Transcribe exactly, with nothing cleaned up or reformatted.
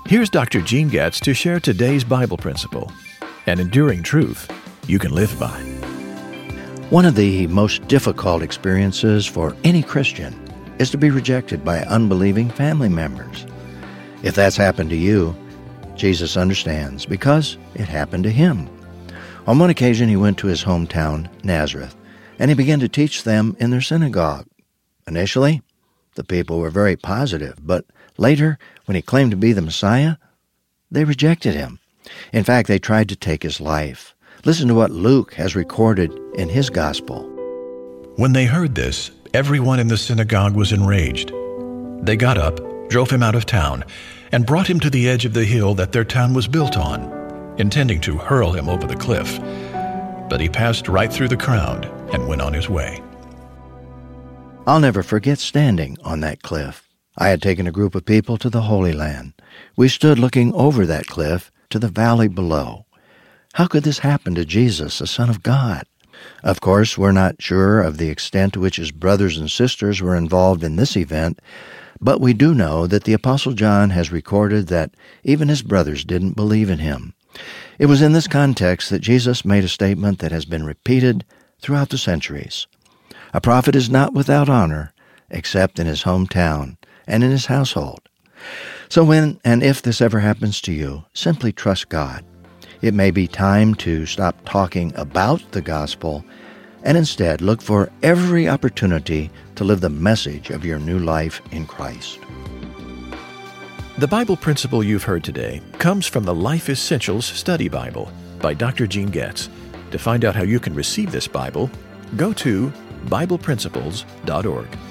Here's Doctor Gene Getz to share today's Bible principle, an enduring truth you can live by. One of the most difficult experiences for any Christian is to be rejected by unbelieving family members. If that's happened to you, Jesus understands because it happened to him. On one occasion, he went to his hometown, Nazareth, and he began to teach them in their synagogue. Initially, the people were very positive, but later, when he claimed to be the Messiah, they rejected him. In fact, they tried to take his life. Listen to what Luke has recorded in his gospel. When they heard this, everyone in the synagogue was enraged. They got up, drove him out of town, and brought him to the edge of the hill that their town was built on, intending to hurl him over the cliff. But he passed right through the crowd and went on his way. I'll never forget standing on that cliff. I had taken a group of people to the Holy Land. We stood looking over that cliff to the valley below. How could this happen to Jesus, the Son of God? Of course, we're not sure of the extent to which his brothers and sisters were involved in this event, but we do know that the Apostle John has recorded that even his brothers didn't believe in him. It was in this context that Jesus made a statement that has been repeated throughout the centuries. A prophet is not without honor except in his hometown and in his household. So when and if this ever happens to you, simply trust God. It may be time to stop talking about the gospel and instead look for every opportunity to live the message of your new life in Christ. The Bible principle you've heard today comes from the Life Essentials Study Bible by Doctor Gene Getz. To find out how you can receive this Bible, go to Bible Principles dot org.